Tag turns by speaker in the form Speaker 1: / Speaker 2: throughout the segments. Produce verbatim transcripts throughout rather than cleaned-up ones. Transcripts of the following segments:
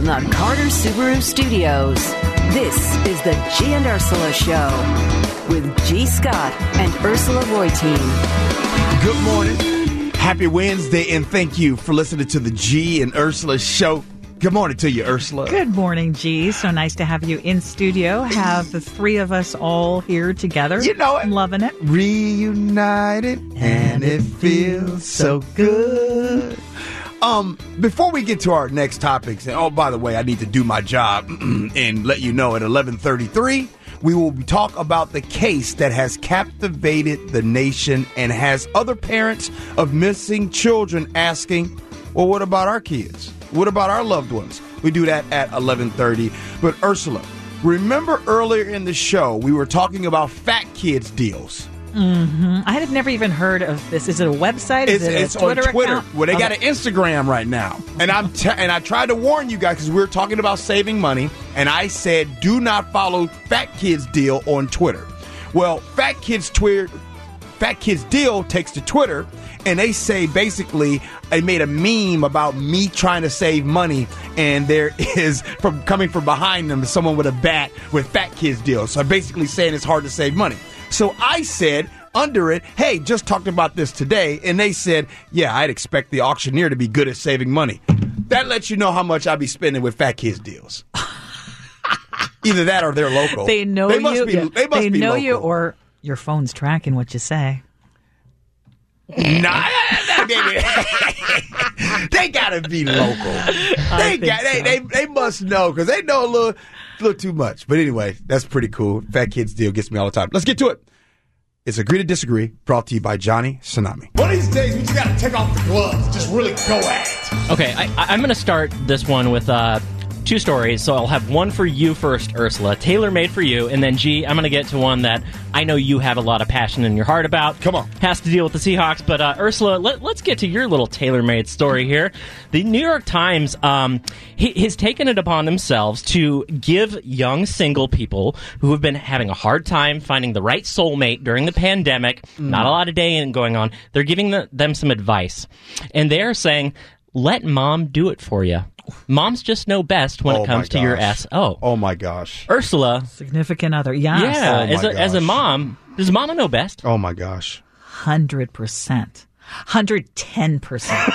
Speaker 1: the Carter Subaru Studios. This is the G and Ursula Show with G. Scott and Ursula Reutin.
Speaker 2: Good morning. Happy Wednesday, and thank you for listening to the G and Ursula Show. Good morning to you, Ursula.
Speaker 3: Good morning, G. So nice to have you in studio. Have the three of us all here together.
Speaker 2: You know it.
Speaker 3: I'm loving it.
Speaker 2: Reunited, and it feels so good. Um, before we get to our next topics, and oh, by the way, I need to do my job and let you know at eleven thirty-three, we will talk about the case that has captivated the nation and has other parents of missing children asking, well, what about our kids? What about our loved ones? We do that at eleven thirty. But Ursula, remember earlier in the show, we were talking about Fat Kids deals.
Speaker 3: Mm-hmm. I had never even heard of this. Is it a website? Is
Speaker 2: It's,
Speaker 3: it a
Speaker 2: it's
Speaker 3: Twitter
Speaker 2: on Twitter.
Speaker 3: account?
Speaker 2: Well, they
Speaker 3: Okay.
Speaker 2: got an Instagram right now, and I'm t- and I tried to warn you guys because we were talking about saving money, and I said do not follow Fat Kids Deal on Twitter. Well, Fat Kids Twitter, Fat Kids Deal takes to Twitter, and they say basically they made a meme about me trying to save money, and there is from coming from behind them someone with a bat with Fat Kids Deal. So basically saying it's hard to save money. So I said under it, hey, just talked about this today. And they said, yeah, I'd expect the auctioneer to be good at saving money. That lets you know how much I'd be spending with Fat Kids Deals. Either that or they're local.
Speaker 3: They know
Speaker 2: they must
Speaker 3: you.
Speaker 2: Be,
Speaker 3: yeah.
Speaker 2: They must
Speaker 3: they
Speaker 2: be
Speaker 3: know
Speaker 2: local.
Speaker 3: you, or your phone's tracking what you say.
Speaker 2: Nah, they, they gotta be local. They got,
Speaker 3: so.
Speaker 2: they, they they must know because they know a little, little too much. But anyway, that's pretty cool. Fat Kids Deal gets me all the time. Let's get to it. It's Agree to Disagree, brought to you by Johnny Tsunami. One of these days, we just gotta take off the gloves, just really go at it.
Speaker 4: Okay, I, I'm going to start this one with uh, two stories. So I'll have one for you first, Ursula, tailor-made for you, and then G, I'm going to get to one that I know you have a lot of passion in your heart about.
Speaker 2: Come on.
Speaker 4: Has to deal with the Seahawks, but uh, Ursula, let, let's get to your little tailor-made story here. The New York Times um, he, has taken it upon themselves to give young single people who have been having a hard time finding the right soulmate during the pandemic, mm. not a lot of dating going on, they're giving the, them some advice. And they're saying, let mom do it for you. Moms just know best when
Speaker 2: oh
Speaker 4: it comes to your S O.
Speaker 2: Oh, my gosh.
Speaker 4: Ursula.
Speaker 3: Significant other. Yes.
Speaker 4: Yeah.
Speaker 2: Oh
Speaker 4: as, a, as a
Speaker 2: gosh.
Speaker 4: mom, does mama know best?
Speaker 2: Oh, my gosh.
Speaker 3: one hundred percent. one hundred ten percent.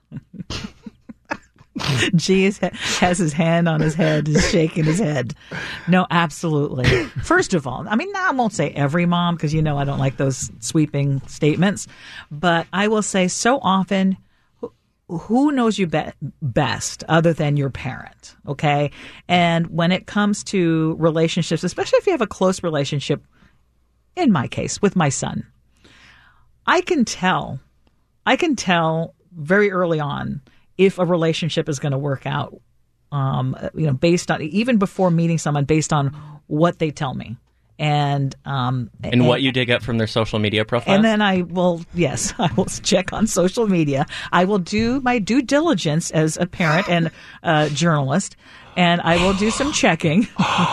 Speaker 3: G is, has his hand on his head, is shaking his head. No, absolutely. First of all, I mean, I won't say every mom because, you know, I don't like those sweeping statements. But I will say so often, who knows you be- best other than your parent, okay? And when it comes to relationships, especially if you have a close relationship, in my case, with my son, I can tell, I can tell very early on if a relationship is going to work out, um, you know, based on, even before meeting someone, based on what they tell me. And um,
Speaker 4: and,
Speaker 3: and
Speaker 4: what you dig up from their social media profile.
Speaker 3: And then I will, yes, I will check on social media. I will do my due diligence as a parent and a journalist, and I will do some checking.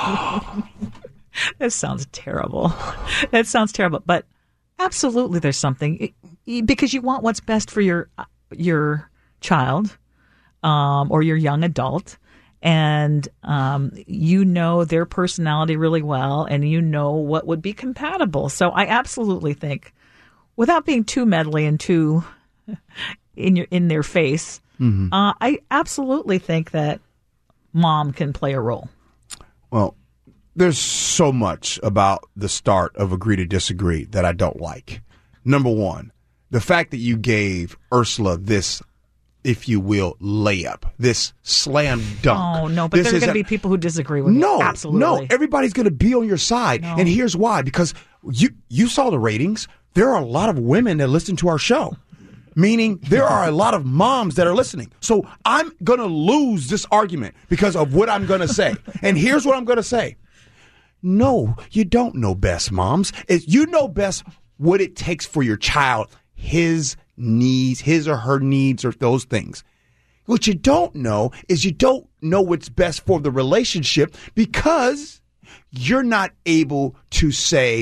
Speaker 3: That sounds terrible. That sounds terrible. But absolutely there's something, because you want what's best for your your child um, or your young adult. And um, you know their personality really well, and you know what would be compatible. So I absolutely think, without being too meddly and too in your in their face, mm-hmm. uh, I absolutely think that mom can play a role.
Speaker 2: Well, there's so much about the start of Agree to Disagree that I don't like. Number one, the fact that you gave Ursula this, if you will, layup, this slam dunk.
Speaker 3: Oh, no, but
Speaker 2: this
Speaker 3: there are going to
Speaker 2: a,
Speaker 3: be people who disagree with
Speaker 2: no,
Speaker 3: you. Absolutely.
Speaker 2: No, everybody's going to be on your side.
Speaker 3: No.
Speaker 2: And here's why. Because you, you saw the ratings. There are a lot of women that listen to our show, meaning there are a lot of moms that are listening. So I'm going to lose this argument because of what I'm going to say. And here's what I'm going to say. No, you don't know best, moms. It's, you know best what it takes for your child, his needs, his or her needs, or those things. What you don't know is you don't know what's best for the relationship because you're not able to say,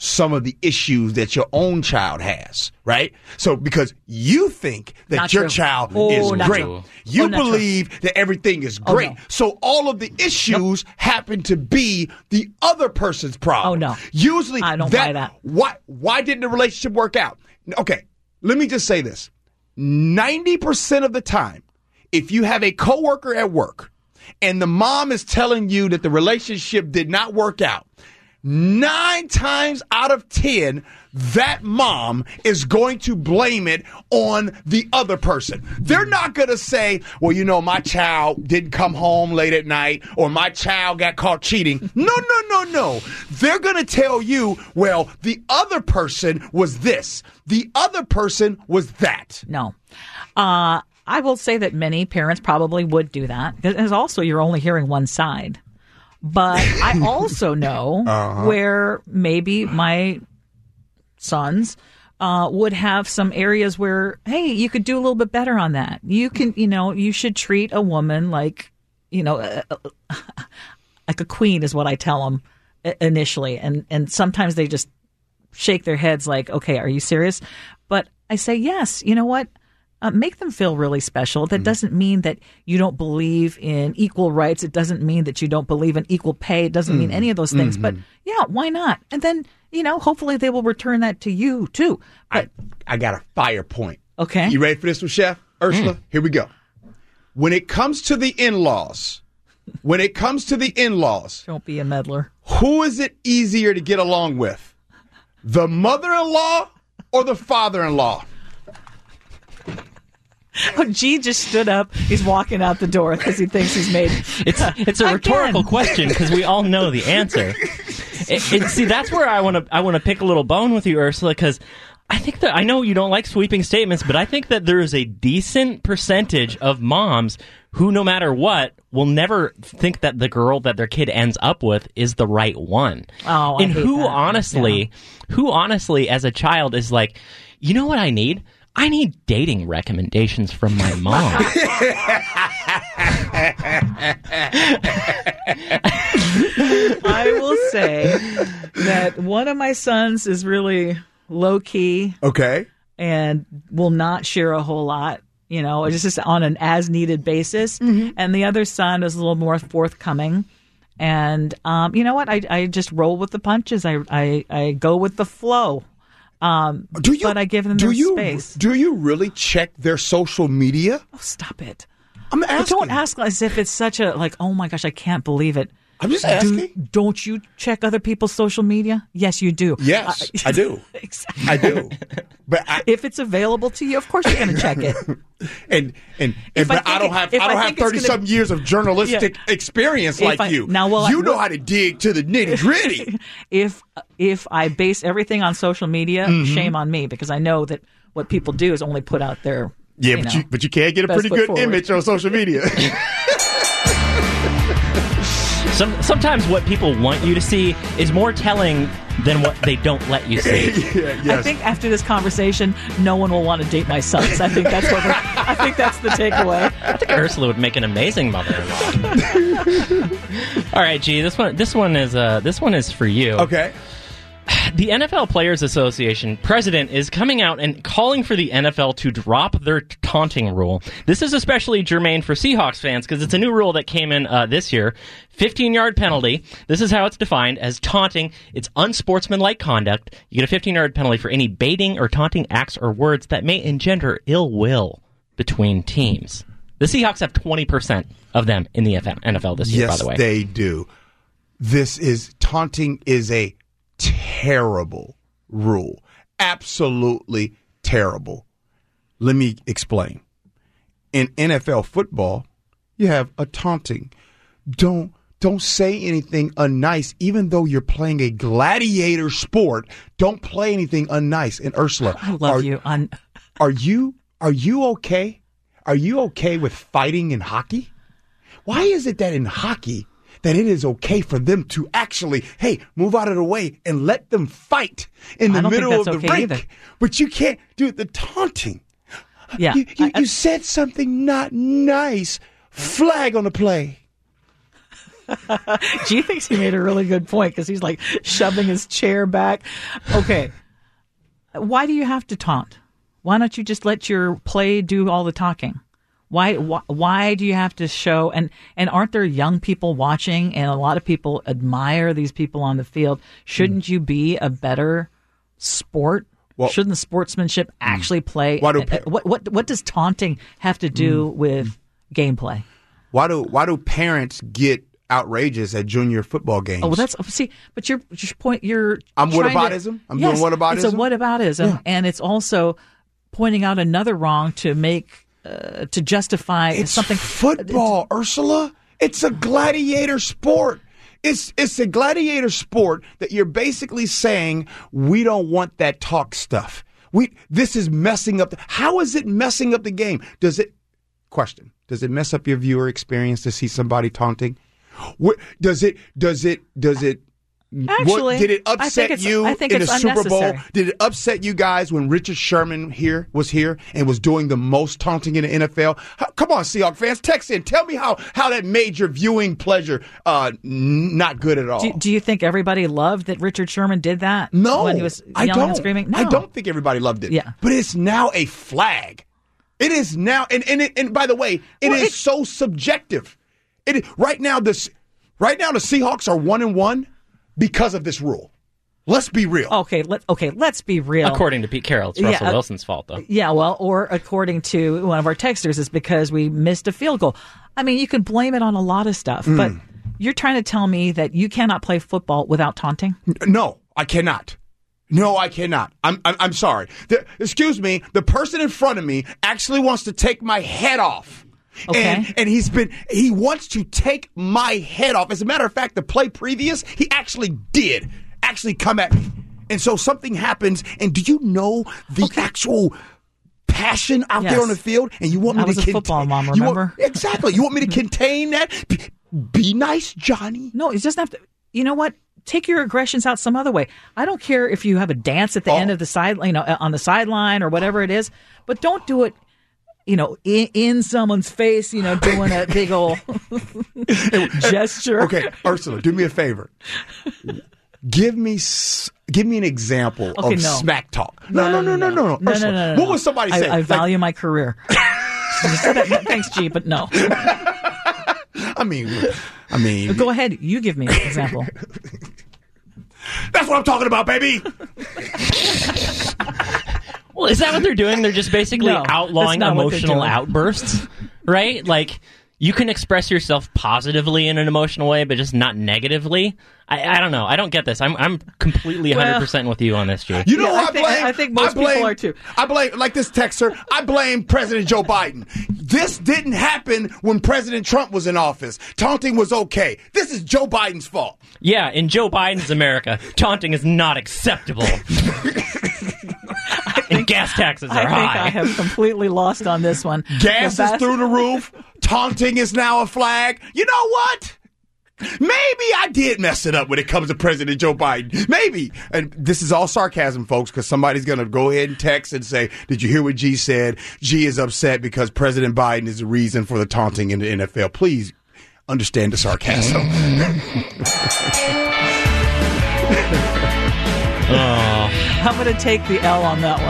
Speaker 2: some of the issues that your own child has, right? So because you think that
Speaker 3: Not
Speaker 2: your
Speaker 3: true.
Speaker 2: child
Speaker 3: Oh,
Speaker 2: is
Speaker 3: not
Speaker 2: great.
Speaker 3: true.
Speaker 2: You
Speaker 3: Oh, not true.
Speaker 2: believe that everything is
Speaker 3: Oh,
Speaker 2: great.
Speaker 3: no.
Speaker 2: So all of the issues happen to be the other person's problem.
Speaker 3: Oh, no.
Speaker 2: Usually
Speaker 3: I don't
Speaker 2: that,
Speaker 3: buy that.
Speaker 2: Why, why didn't the relationship work out? Okay, let me just say this. ninety percent of the time, if you have a coworker at work and the mom is telling you that the relationship did not work out, nine times out of ten, that mom is going to blame it on the other person. They're not going to say, well, you know, my child didn't come home late at night or my child got caught cheating. No, no, no, no. They're going to tell you, well, the other person was this. The other person was that.
Speaker 3: No. Uh, I will say that many parents probably would do that. Because also, you're only hearing one side. But I also know uh-huh. where maybe my sons uh, would have some areas where, hey, you could do a little bit better on that. You can, you know, you should treat a woman like, you know, uh, like a queen is what I tell them initially. And, and sometimes they just shake their heads like, okay, are you serious? But I say, yes, you know what? Uh, make them feel really special. That doesn't mean that you don't believe in equal rights. It doesn't mean that you don't believe in equal pay. It doesn't mm. mean any of those things. Mm-hmm. But yeah, why not? And then, you know, hopefully they will return that to you too. But,
Speaker 2: I, I got a fire point.
Speaker 3: Okay.
Speaker 2: You ready for this one, Chef? Ursula, mm. here we go. When it comes to the in-laws, when it comes to the in-laws.
Speaker 3: Don't be a meddler.
Speaker 2: Who is it easier to get along with? The mother-in-law or the father-in-law?
Speaker 3: Oh, G just stood up. He's walking out the door because he thinks he's made.
Speaker 4: It's it's a rhetorical question because we all know the answer. It, it, see, that's where I want to I want to pick a little bone with you, Ursula, because I think that I know you don't like sweeping statements, but I think that there is a decent percentage of moms who, no matter what, will never think that the girl that their kid ends up with is the right one.
Speaker 3: Oh, I
Speaker 4: and
Speaker 3: hate
Speaker 4: who
Speaker 3: that.
Speaker 4: honestly, yeah. who honestly, as a child, is like, you know what I need? I need dating recommendations from my mom.
Speaker 3: I will say that one of my sons is really low key.
Speaker 2: Okay.
Speaker 3: And will not share a whole lot, you know, it's just on an as needed basis. Mm-hmm. And the other son is a little more forthcoming. And um, you know what? I, I just roll with the punches. I, I, I go with the flow. Um,
Speaker 2: do you,
Speaker 3: but I give them
Speaker 2: do
Speaker 3: their
Speaker 2: you,
Speaker 3: space.
Speaker 2: Do you really check their social media?
Speaker 3: Oh, stop it.
Speaker 2: I'm asking.
Speaker 3: But don't ask as if it's such a, like, oh my gosh, I can't believe it.
Speaker 2: I'm just asking.
Speaker 3: Do, don't you check other people's social media? Yes, you do.
Speaker 2: Yes, I, I do.
Speaker 3: Exactly.
Speaker 2: I do. But I,
Speaker 3: if it's available to you, of course you're going to check it.
Speaker 2: and and, and but I, I don't have I don't I have thirty some years of journalistic yeah. experience if like I, you.
Speaker 3: Now, well,
Speaker 2: you
Speaker 3: I,
Speaker 2: know how to dig to the nitty gritty.
Speaker 3: if if I base everything on social media, mm-hmm. shame on me, because I know that what people do is only put out their
Speaker 2: yeah,
Speaker 3: you
Speaker 2: but
Speaker 3: know,
Speaker 2: you but you can't get a pretty good
Speaker 3: forward.
Speaker 2: image on social media.
Speaker 4: Some, sometimes what people want you to see is more telling than what they don't let you see.
Speaker 2: yeah, yes.
Speaker 3: I think after this conversation, no one will want to date my sons. I think that's what we're, I think that's the takeaway.
Speaker 4: I think Ursula would make an amazing mother-in-law. All right, G, this one this one is uh, this one is for you.
Speaker 2: Okay.
Speaker 4: The N F L Players Association president is coming out and calling for the N F L to drop their taunting rule. This is especially germane for Seahawks fans because it's a new rule that came in uh, this year. fifteen-yard penalty. This is how it's defined as taunting. It's unsportsmanlike conduct. You get a fifteen-yard penalty for any baiting or taunting acts or words that may engender ill will between teams. The Seahawks have twenty percent of them in the N F L this year,
Speaker 2: yes,
Speaker 4: by the way.
Speaker 2: Yes, they do. This is, taunting is a terrible rule. Absolutely terrible. Let me explain. In N F L football, you have a taunting. Don't don't say anything unnice, even though you're playing a gladiator sport. Don't play anything unnice. And Ursula,
Speaker 3: I love
Speaker 2: are,
Speaker 3: you. Un-
Speaker 2: are you are you okay? Are you okay with fighting in hockey? Why is it that in hockey that it is okay for them to actually, hey, move out of the way and let them fight in the
Speaker 3: I don't
Speaker 2: middle
Speaker 3: think
Speaker 2: of
Speaker 3: that's
Speaker 2: the
Speaker 3: okay
Speaker 2: rink?
Speaker 3: either.
Speaker 2: But you can't do the taunting.
Speaker 3: Yeah,
Speaker 2: You, you,
Speaker 3: I, I,
Speaker 2: you said something not nice. Flag on the play.
Speaker 3: G thinks he made a really good point because he's like shoving his chair back. Okay. Why do you have to taunt? Why don't you just let your play do all the talking? Why, why why do you have to show and, and aren't there young people watching and a lot of people admire these people on the field? Shouldn't mm. you be a better sport? Well, shouldn't the sportsmanship actually play?
Speaker 2: Why do,
Speaker 3: what what what does taunting have to do mm. with gameplay?
Speaker 2: Why do why do parents get outrageous at junior football games?
Speaker 3: Oh, well, that's see, but your your point you're
Speaker 2: I'm whataboutism. I'm
Speaker 3: yes,
Speaker 2: doing whataboutism.
Speaker 3: It's a whataboutism,
Speaker 2: yeah.
Speaker 3: and it's also pointing out another wrong to make uh, to justify
Speaker 2: it's
Speaker 3: something.
Speaker 2: Football, it's, Ursula. It's a gladiator sport. It's it's a gladiator sport that you're basically saying we don't want that talk stuff. We this is messing up. The, how is it messing up the game? Does it? Question: does it mess up your viewer experience to see somebody taunting? What, does it? Does it? Does it?
Speaker 3: Actually,
Speaker 2: what, did it upset you
Speaker 3: I think
Speaker 2: in
Speaker 3: it's
Speaker 2: the Super Bowl?
Speaker 3: unnecessary.
Speaker 2: Did it upset you guys when Richard Sherman here was here and was doing the most taunting in the N F L? How, come on, Seahawks fans, text in. Tell me how, how that made your viewing pleasure uh, n- not good at all.
Speaker 3: Do, do you think everybody loved that Richard Sherman did that?
Speaker 2: No,
Speaker 3: when he was
Speaker 2: I
Speaker 3: yelling
Speaker 2: don't.
Speaker 3: and screaming. No.
Speaker 2: I don't think everybody loved it.
Speaker 3: Yeah.
Speaker 2: But it's now a flag. It is now, and and, it, and by the way, it
Speaker 3: well,
Speaker 2: is
Speaker 3: it,
Speaker 2: so subjective. It right now the right now the Seahawks are one and one because of this rule. Let's be real.
Speaker 3: Okay, let okay, let's be real.
Speaker 4: According to Pete Carroll, it's Russell
Speaker 3: yeah, uh,
Speaker 4: Wilson's fault, though.
Speaker 3: Yeah, well, or according to one of our texters, it's because we missed a field goal. I mean, you can blame it on a lot of stuff, mm. but you're trying to tell me that you cannot play football without taunting?
Speaker 2: No, I cannot. No, I cannot. I'm I'm, I'm sorry. The, excuse me. The person in front of me actually wants to take my head off.
Speaker 3: Okay.
Speaker 2: And, and he's been he wants to take my head off. As a matter of fact, the play previous, he actually did actually come at me. And so something happens, and do you know the okay. actual passion out
Speaker 3: yes.
Speaker 2: there on the field? And you want me
Speaker 3: I was
Speaker 2: to
Speaker 3: a
Speaker 2: contain,
Speaker 3: football mom, remember?
Speaker 2: Want, exactly. You want me to contain that? Be, be nice, Johnny.
Speaker 3: No, it doesn't have to. You know what? Take your aggressions out some other way. I don't care if you have a dance at the oh. end of the side, you know, on the sideline or whatever it is, but don't do it, you know, in, in someone's face, you know, doing a big old gesture.
Speaker 2: Okay, Ursula, do me a favor. Give me give me an example
Speaker 3: okay,
Speaker 2: of
Speaker 3: no.
Speaker 2: smack talk. No, no, no, no, no, no. no.
Speaker 3: no,
Speaker 2: Ursula,
Speaker 3: no, no, no
Speaker 2: what would somebody
Speaker 3: I,
Speaker 2: say?
Speaker 3: I
Speaker 2: like,
Speaker 3: value my career. Thanks, G, but no.
Speaker 2: I mean, I mean.
Speaker 3: Go ahead. You give me an example.
Speaker 2: That's what I'm talking about, baby.
Speaker 4: Well, is that what they're doing? They're just basically
Speaker 3: no,
Speaker 4: outlawing emotional outbursts, right? Like, you can express yourself positively in an emotional way, but just not negatively. I, I don't know. I don't get this. I'm I'm completely one hundred percent with you on this, Jay.
Speaker 2: You know
Speaker 3: yeah,
Speaker 2: what I,
Speaker 3: I think,
Speaker 2: blame?
Speaker 3: I think most
Speaker 2: I blame,
Speaker 3: people are too.
Speaker 2: I blame, like this texter, I blame President Joe Biden. This didn't happen when President Trump was in office. Taunting was okay. This is Joe Biden's fault.
Speaker 4: Yeah, in Joe Biden's America, taunting is not acceptable. And gas taxes are
Speaker 3: I
Speaker 4: high.
Speaker 3: think I have completely lost on this one.
Speaker 2: Gas is through the roof. Taunting is now a flag. You know what? Maybe I did mess it up when it comes to President Joe Biden. Maybe. And this is all sarcasm, folks, because somebody's going to go ahead and text and say, did you hear what G said? G is upset because President Biden is the reason for the taunting in the N F L. Please understand the sarcasm.
Speaker 4: Oh.
Speaker 3: I'm going to take the L on that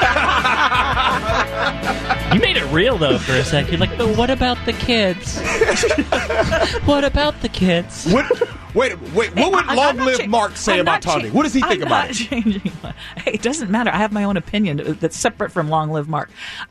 Speaker 4: one. You made it real, though, for a second. Like, but what about the kids? What about the kids?
Speaker 2: What, wait, wait. What would
Speaker 3: I,
Speaker 2: Long Live
Speaker 3: cha-
Speaker 2: Mark say
Speaker 3: I'm
Speaker 2: about taunting? Cha- what does he think
Speaker 3: I'm
Speaker 2: about
Speaker 3: not
Speaker 2: it?
Speaker 3: Changing my, hey, it doesn't matter. I have my own opinion that's separate from Long Live Mark.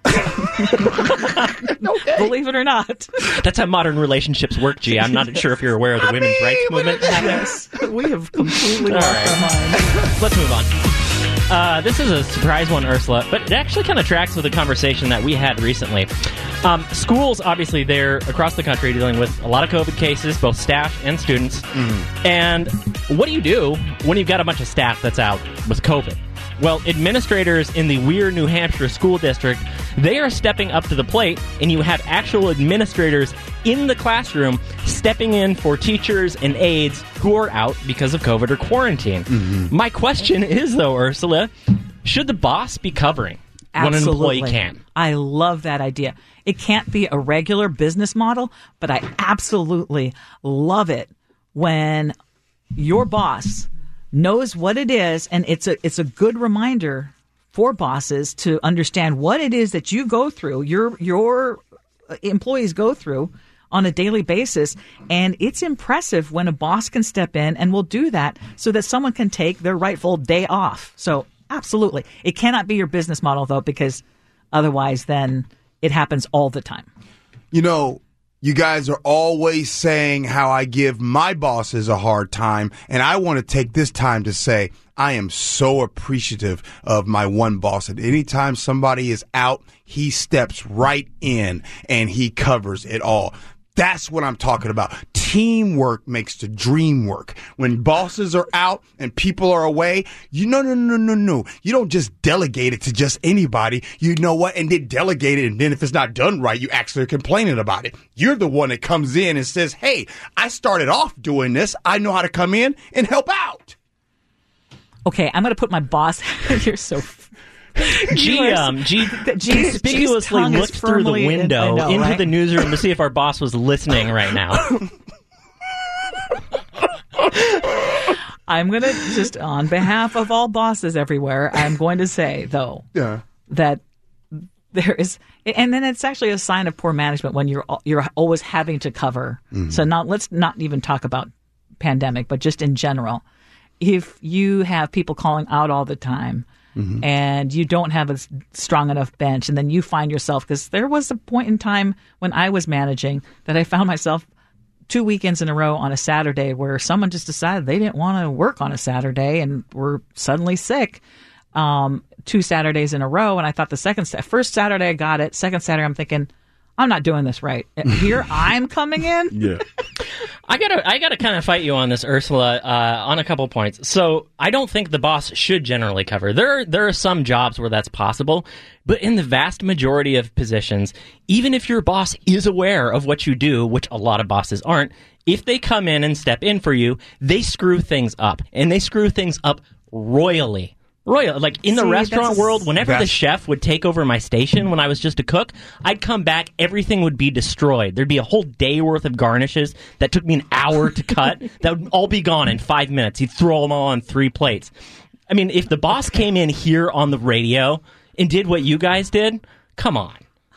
Speaker 2: Okay.
Speaker 3: Believe it or not.
Speaker 4: That's how modern relationships work, G. I'm not sure if you're aware of the
Speaker 2: I
Speaker 4: women's
Speaker 2: mean,
Speaker 4: rights movement.
Speaker 3: Yes, we have completely
Speaker 4: All
Speaker 3: lost
Speaker 4: right.
Speaker 3: our minds.
Speaker 4: Let's move on. Uh, this is a surprise one, Ursula, but it actually kind of tracks with a conversation that we had recently. Um, schools, obviously, they're across the country dealing with a lot of COVID cases, both staff and students. Mm-hmm. And what do you do when you've got a bunch of staff that's out with COVID? Well, administrators in the Weir, New Hampshire school district, they are stepping up to the plate, and you have actual administrators in the classroom stepping in for teachers and aides who are out because of COVID or quarantine. Mm-hmm. My question is, though, Ursula, should the boss be covering
Speaker 3: Absolutely.
Speaker 4: when an employee can't?
Speaker 3: I love that idea. It can't be a regular business model, but I absolutely love it when your boss knows what it is, and it's a it's a good reminder for bosses to understand what it is that you go through, your your employees go through on a daily basis. And it's impressive when a boss can step in and will do that so that someone can take their rightful day off. So absolutely. It cannot be your business model, though, because otherwise then it happens all the time.
Speaker 2: You know, you guys are always saying how I give my bosses a hard time, and I want to take this time to say I am so appreciative of my one boss. And anytime somebody is out, he steps right in and he covers it all. That's what I'm talking about. Teamwork makes the dream work. When bosses are out and people are away, you no, no, no, no, no. You don't just delegate it to just anybody. You know what? And then delegate it. And then if it's not done right, you actually are complaining about it. You're the one that comes in and says, hey, I started off doing this. I know how to come in and help out.
Speaker 3: Okay, I'm going to put my boss. You're so.
Speaker 4: G, um, G conspicuously looked through the window in, know, into right? the newsroom to see if our boss was listening right now.
Speaker 3: I'm going to just, on behalf of all bosses everywhere, I'm going to say, though, yeah. that there is, and then it's actually a sign of poor management when you're you're always having to cover. Mm-hmm. So not let's not even talk about pandemic, but just in general, if you have people calling out all the time. Mm-hmm. And you don't have a strong enough bench, and then you find yourself, because there was a point in time when I was managing that I found myself two weekends in a row on a Saturday where someone just decided they didn't want to work on a Saturday and were suddenly sick. Um, two Saturdays in a row, and I thought the second, first Saturday I got it. Second Saturday I'm thinking, I'm not doing this right. Here I'm coming in.
Speaker 2: Yeah.
Speaker 4: I gotta, I gotta kind of fight you on this, Ursula, uh, on a couple points. So I don't think the boss should generally cover. There, are, there are some jobs where that's possible, but in the vast majority of positions, even if your boss is aware of what you do, which a lot of bosses aren't, if they come in and step in for you, they screw things up, and they screw things up royally. Royal, like in the See, restaurant world, whenever the chef would take over my station when I was just a cook, I'd come back, everything would be destroyed. There'd be a whole day worth of garnishes that took me an hour to cut that would all be gone in five minutes. He'd throw them all on three plates. I mean, if the boss came in here on the radio and did what you guys did, come on.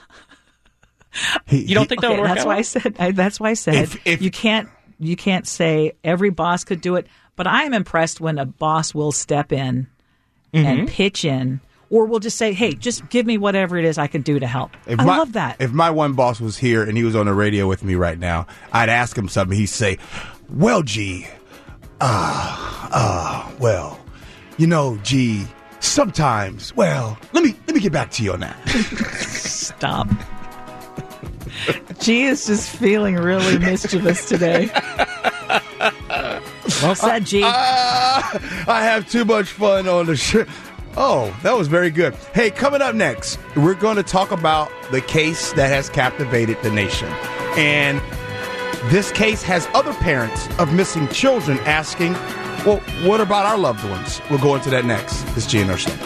Speaker 4: You don't think that
Speaker 3: okay,
Speaker 4: would work
Speaker 3: that's
Speaker 4: out?
Speaker 3: Why I said, I, that's why I said if, if, you can't you can't say every boss could do it, but I am impressed when a boss will step in Mm-hmm. and pitch in, or we'll just say, hey, just give me whatever it is I can do to help. If I
Speaker 2: my,
Speaker 3: love that.
Speaker 2: If my one boss was here and he was on the radio with me right now, I'd ask him something. He'd say, well, G, uh, uh, well, you know, G, sometimes, well, let me let me get back to you on that.
Speaker 3: Stop. G is just feeling really mischievous today. Well said, G.
Speaker 2: Uh, uh, I have too much fun on the show. Oh, that was very good. Hey, coming up next, we're going to talk about the case that has captivated the nation. And this case has other parents of missing children asking, well, what about our loved ones? We'll go into that next. It's G and Ursula.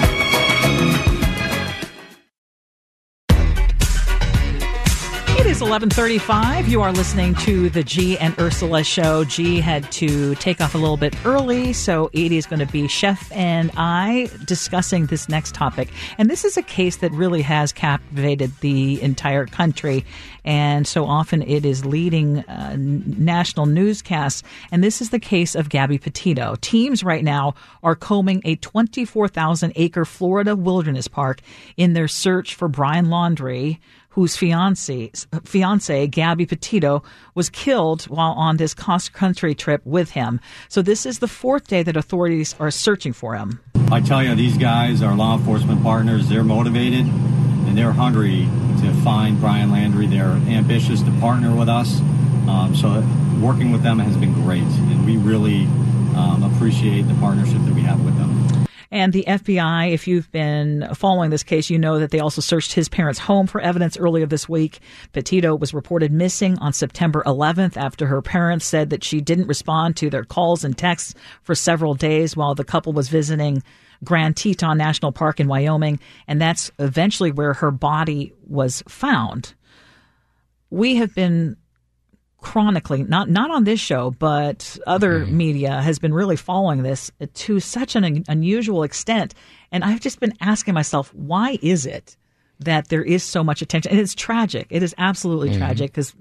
Speaker 3: It is eleven thirty-five. You are listening to the G and Ursula show. G had to take off a little bit early, so Edie is going to be Chef and I discussing this next topic. And this is a case that really has captivated the entire country, and so often it is leading uh, national newscasts. And this is the case of Gabby Petito. Teams right now are combing a twenty-four thousand acre Florida wilderness park in their search for Brian Laundrie, whose fiance, fiance, Gabby Petito, was killed while on this cross-country trip with him. So this is the fourth day that authorities are searching for him.
Speaker 5: I tell you, these guys, our law enforcement partners, they're motivated and they're hungry to find Brian Laundrie. They're ambitious to partner with us. Um, so working with them has been great, and we really um, appreciate the partnership that we have with them.
Speaker 3: And the F B I, if you've been following this case, you know that they also searched his parents' home for evidence earlier this week. Petito was reported missing on September eleventh after her parents said that she didn't respond to their calls and texts for several days while the couple was visiting Grand Teton National Park in Wyoming. And that's eventually where her body was found. We have been chronically, not not on this show, but other mm-hmm. media has been really following this to such an un- unusual extent. And I've just been asking myself, why is it that there is so much attention? And it's tragic. It is absolutely mm-hmm. tragic because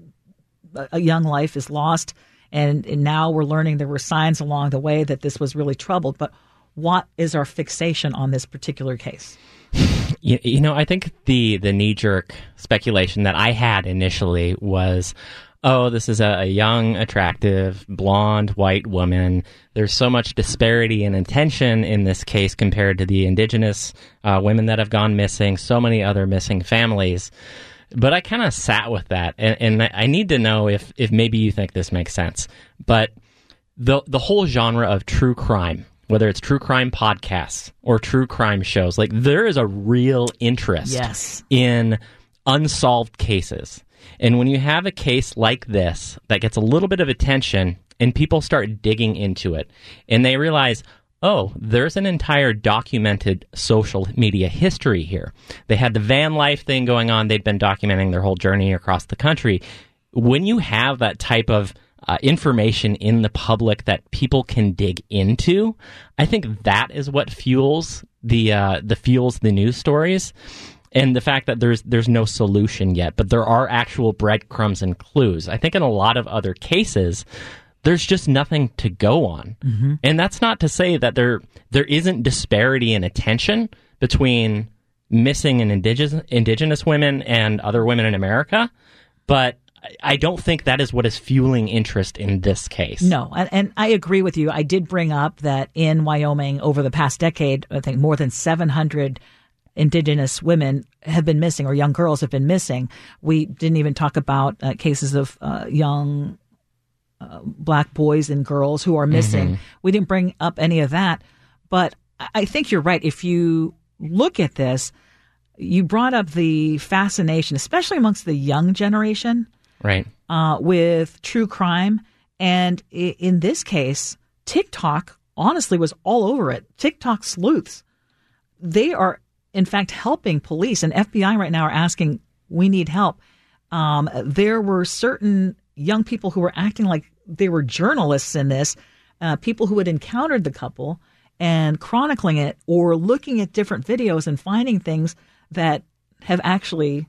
Speaker 3: a young life is lost. And, and now we're learning there were signs along the way that this was really troubled. But what is our fixation on this particular case?
Speaker 4: You, you know, I think the, the knee-jerk speculation that I had initially was, oh, this is a, a young, attractive, blonde, white woman. There's so much disparity in attention in this case compared to the indigenous uh, women that have gone missing, so many other missing families. But I kind of sat with that, and, and I need to know if, if maybe you think this makes sense. But the the whole genre of true crime, whether it's true crime podcasts or true crime shows, like there is a real interest
Speaker 3: yes.
Speaker 4: in unsolved cases. And when you have a case like this that gets a little bit of attention and people start digging into it and they realize, oh, there's an entire documented social media history here. They had the van life thing going on. They'd been documenting their whole journey across the country. When you have that type of uh, information in the public that people can dig into, I think that is what fuels the uh, the fuels the news stories. And the fact that there's there's no solution yet, but there are actual breadcrumbs and clues. I think in a lot of other cases, there's just nothing to go on. Mm-hmm. And that's not to say that there there isn't disparity in attention between missing and indigenous, indigenous women and other women in America, but I don't think that is what is fueling interest in this case.
Speaker 3: No, and, and I agree with you. I did bring up that in Wyoming over the past decade, I think more than seven hundred indigenous women have been missing, or young girls have been missing. We didn't even talk about uh, cases of uh, young uh, black boys and girls who are missing. Mm-hmm. We didn't bring up any of that. But I think you're right. If you look at this, you brought up the fascination, especially amongst the young generation,
Speaker 4: right,
Speaker 3: uh, with true crime. And in this case, TikTok honestly was all over it. TikTok sleuths, they are in fact helping police, and F B I right now are asking, we need help. Um, there were certain young people who were acting like they were journalists in this, uh, people who had encountered the couple and chronicling it or looking at different videos and finding things that have actually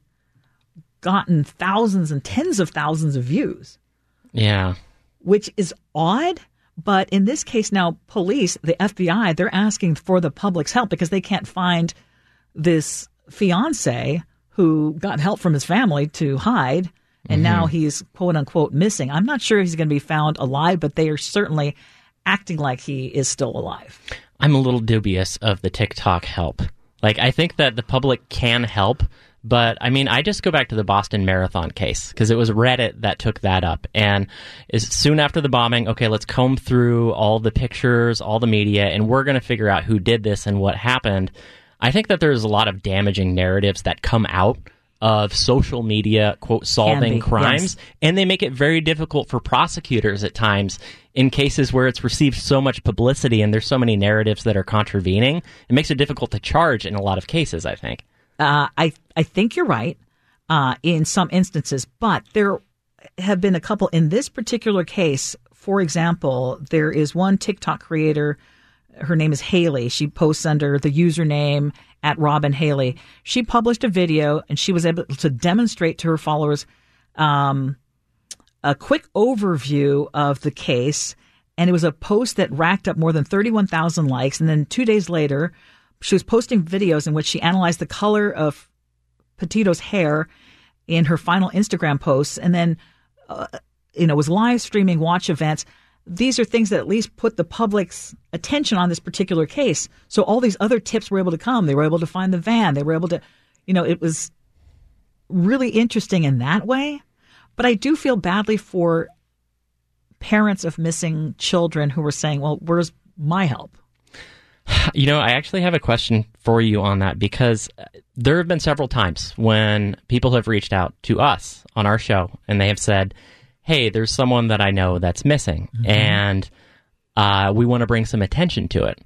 Speaker 3: gotten thousands and tens of thousands of views.
Speaker 4: Yeah.
Speaker 3: Which is odd. But in this case now, police, the F B I, they're asking for the public's help because they can't find this fiance who got help from his family to hide, and mm-hmm. now he's quote unquote missing. I'm not sure if he's going to be found alive, but they are certainly acting like he is still alive.
Speaker 4: I'm a little dubious of the TikTok help. Like, I think that the public can help, but I mean, I just go back to the Boston Marathon case because it was Reddit that took that up. And is soon after the bombing, okay, let's comb through all the pictures, all the media, and we're going to figure out who did this and what happened. I think that there's a lot of damaging narratives that come out of social media, quote, solving crimes, yes. and they make it very difficult for prosecutors at times in cases where it's received so much publicity and there's so many narratives that are contravening. It makes it difficult to charge in a lot of cases, I think.
Speaker 3: Uh, I I think you're right uh, in some instances, but there have been a couple in this particular case. For example, there is one TikTok creator. Her name is Haley. She posts under the username at Robin Haley. She published a video and she was able to demonstrate to her followers um, a quick overview of the case. And it was a post that racked up more than thirty-one thousand likes. And then two days later, she was posting videos in which she analyzed the color of Petito's hair in her final Instagram posts. And then, uh, you know, was live streaming watch events. These are things that at least put the public's attention on this particular case. So all these other tips were able to come. They were able to find the van. They were able to, you know, it was really interesting in that way. But I do feel badly for parents of missing children who were saying, well, where's my help?
Speaker 4: You know, I actually have a question for you on that because there have been several times when people have reached out to us on our show and they have said, hey, there's someone that I know that's missing, mm-hmm. and uh, we want to bring some attention to it.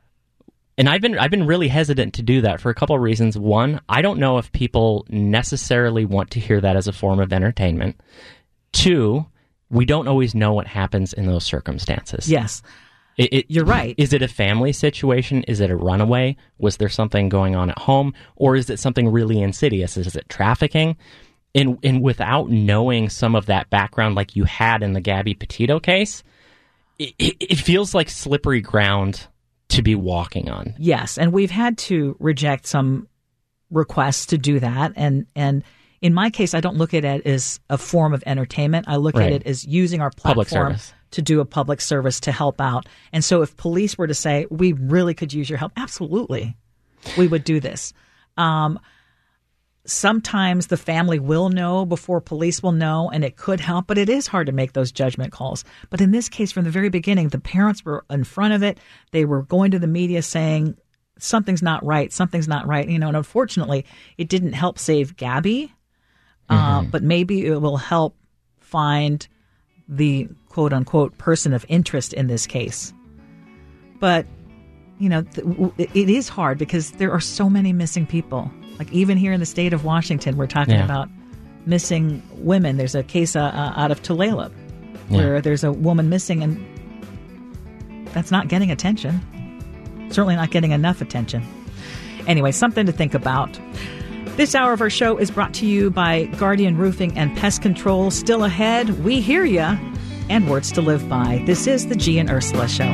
Speaker 4: And I've been I've been really hesitant to do that for a couple of reasons. One, I don't know if people necessarily want to hear that as a form of entertainment. Two, we don't always know what happens in those circumstances.
Speaker 3: Yes.
Speaker 4: It, it,
Speaker 3: You're right.
Speaker 4: Is it a family situation? Is it a runaway? Was there something going on at home? Or is it something really insidious? Is it trafficking? And, and without knowing some of that background like you had in the Gabby Petito case, it, it, it feels like slippery ground to be walking on.
Speaker 3: Yes, and we've had to reject some requests to do that. And, and in my case, I don't look at it as a form of entertainment. I look
Speaker 4: Right.
Speaker 3: at it as using our
Speaker 4: Public
Speaker 3: platform
Speaker 4: service.
Speaker 3: to do a public service to help out. And so if police were to say, we really could use your help, absolutely, we would do this. Um, sometimes the family will know before police will know, and it could help, but it is hard to make those judgment calls. But in this case, from the very beginning, the parents were in front of it. They were going to the media saying, something's not right, something's not right. You know, and unfortunately, it didn't help save Gabby, uh, but maybe it will help find the quote unquote person of interest in this case. But, you know, th- it is hard because there are so many missing people. Like even here in the state of Washington, we're talking
Speaker 4: Yeah.
Speaker 3: about missing women. There's a case uh, uh, out of Tulalip
Speaker 4: Yeah.
Speaker 3: where there's a woman missing, and that's not getting attention. Certainly not getting enough attention. Anyway, something to think about. This hour of our show is brought to you by Guardian Roofing and Pest Control. Still ahead, we hear ya, and words to live by. This is the G and Ursula Show.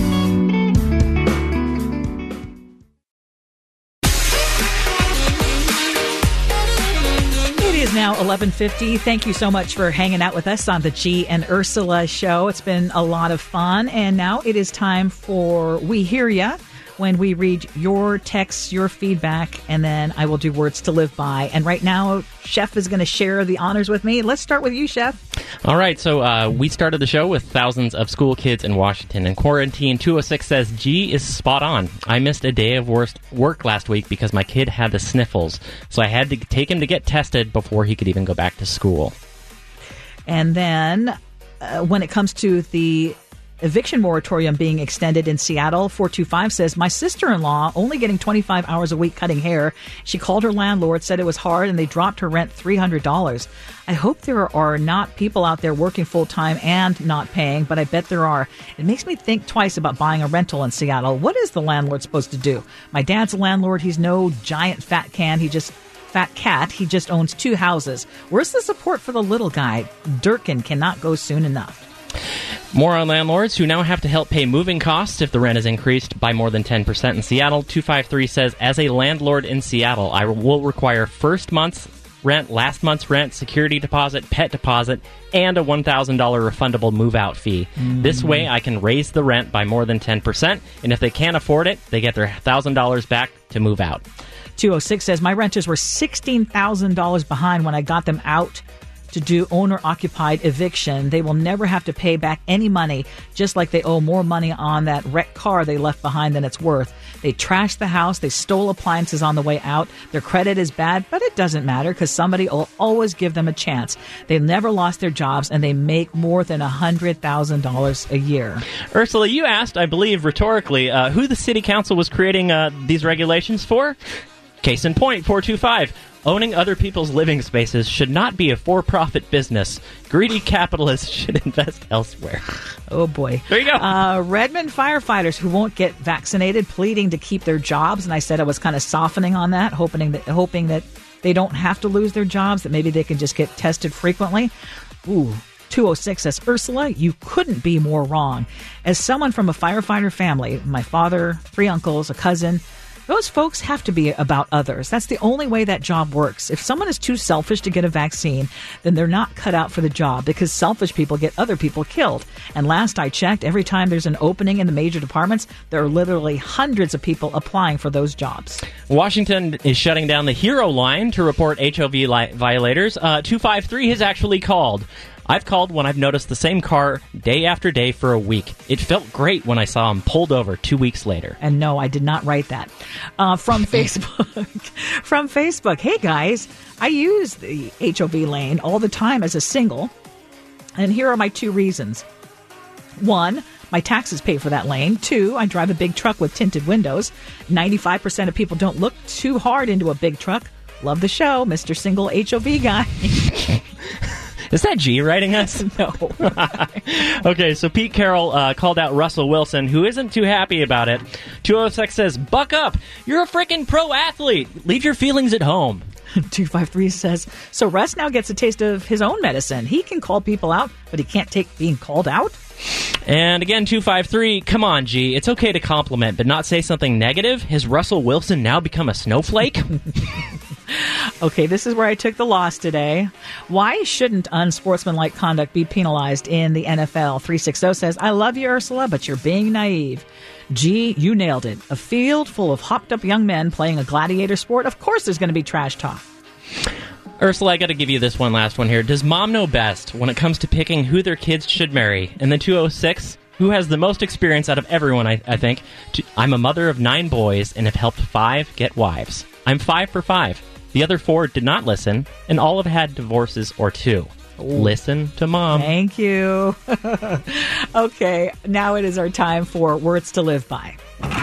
Speaker 3: It is now eleven fifty. Thank you so much for hanging out with us on the G and Ursula Show. It's been a lot of fun, and now it is time for We Hear Ya, when we read your texts, your feedback, and then I will do words to live by. And right now, Chef is going to share the honors with me. Let's start with you, Chef.
Speaker 4: All right, so uh, we started the show with thousands of school kids in Washington in quarantine. two oh six says, G is spot on. I missed a day of worst work last week because my kid had the sniffles, so I had to take him to get tested before he could even go back to school.
Speaker 3: And then uh, when it comes to the eviction moratorium being extended in Seattle, four two five says, my sister-in-law only getting twenty-five hours a week cutting hair. She called her landlord, said it was hard, and they dropped her rent three hundred dollars. I hope there are not people out there working full-time and not paying, but I bet there are. It makes me think twice about buying a rental in Seattle. What is the landlord supposed to do? My dad's a landlord. He's no giant fat can. He just fat cat. He just owns two houses. Where's the support for the little guy? Durkin cannot go soon enough.
Speaker 4: More on landlords who now have to help pay moving costs if the rent is increased by more than ten percent in Seattle. two five three says, as a landlord in Seattle, I will require first month's rent, last month's rent, security deposit, pet deposit, and a one thousand dollars refundable move-out fee. Mm. This way, I can raise the rent by more than ten percent, and if they can't afford it, they get their one thousand dollars back to move out.
Speaker 3: two oh six says, my renters were sixteen thousand dollars behind when I got them out to do owner-occupied eviction. They will never have to pay back any money, just like they owe more money on that wrecked car they left behind than it's worth. They trashed the house. They stole appliances on the way out. Their credit is bad, but it doesn't matter because somebody will always give them a chance. They never lost their jobs, and they make more than one hundred thousand dollars a year.
Speaker 4: Ursula, you asked, I believe, rhetorically, uh, who the city council was creating uh, these regulations for? Case in point, four two five. Owning other people's living spaces should not be a for-profit business. Greedy capitalists should invest elsewhere.
Speaker 3: Oh, boy.
Speaker 4: There you go.
Speaker 3: Uh, Redmond firefighters who won't get vaccinated, pleading to keep their jobs. And I said I was kind of softening on that, hoping that, hoping that they don't have to lose their jobs, that maybe they can just get tested frequently. Ooh. two oh six says, Ursula, you couldn't be more wrong. As someone from a firefighter family, my father, three uncles, a cousin, those folks have to be about others. That's the only way that job works. If someone is too selfish to get a vaccine, then they're not cut out for the job because selfish people get other people killed. And last I checked, every time there's an opening in the major departments, there are literally hundreds of people applying for those jobs.
Speaker 4: Washington is shutting down the Hero line to report H O V li- violators. Uh, two five three has actually called. I've called when I've noticed the same car day after day for a week. It felt great when I saw him pulled over two weeks later.
Speaker 3: And no, I did not write that. Uh, from Facebook. From Facebook. Hey, guys, I use the H O V lane all the time as a single. And here are my two reasons. One, my taxes pay for that lane. Two, I drive a big truck with tinted windows. ninety-five percent of people don't look too hard into a big truck. Love the show, Mister Single H O V Guy.
Speaker 4: Is that G writing us?
Speaker 3: No.
Speaker 4: Okay, so Pete Carroll uh, called out Russell Wilson, who isn't too happy about it. two oh six says, buck up. You're a freaking pro athlete. Leave your feelings at home.
Speaker 3: two five three says, so Russ now gets a taste of his own medicine. He can call people out, but he can't take being called out?
Speaker 4: And again, two five three, come on, G. It's okay to compliment, but not say something negative. Has Russell Wilson now become a snowflake?
Speaker 3: Okay, this is where I took the loss today. Why shouldn't unsportsmanlike conduct be penalized in the N F L? three sixty says, I love you, Ursula, but you're being naive. Gee, you nailed it. A field full of hopped-up young men playing a gladiator sport. Of course there's going to be trash talk.
Speaker 4: Ursula, I got to give you this one last one here. Does mom know best when it comes to picking who their kids should marry? And then two oh six, who has the most experience out of everyone, I, I think? I'm a mother of nine boys and have helped five get wives. I'm five for five. The other four did not listen, and all have had divorces or two. Ooh. Listen to mom.
Speaker 3: Thank you. Okay, now it is our time for Words to Live By.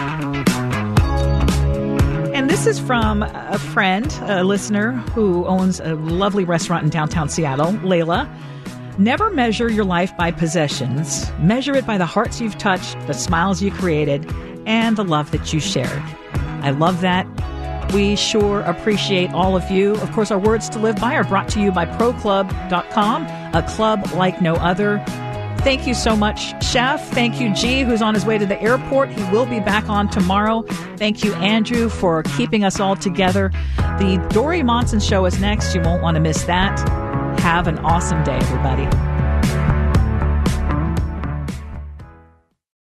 Speaker 3: And this is from a friend, a listener who owns a lovely restaurant in downtown Seattle, Layla. Never measure your life by possessions. Measure it by the hearts you've touched, the smiles you created, and the love that you shared. I love that. We sure appreciate all of you. Of course, our Words to Live By are brought to you by pro club dot com, a club like no other. Thank you so much, Chef. Thank you, G, who's on his way to the airport. He will be back on tomorrow. Thank you, Andrew, for keeping us all together. The Dory Monson Show is next. You won't want to miss that. Have an awesome day, everybody.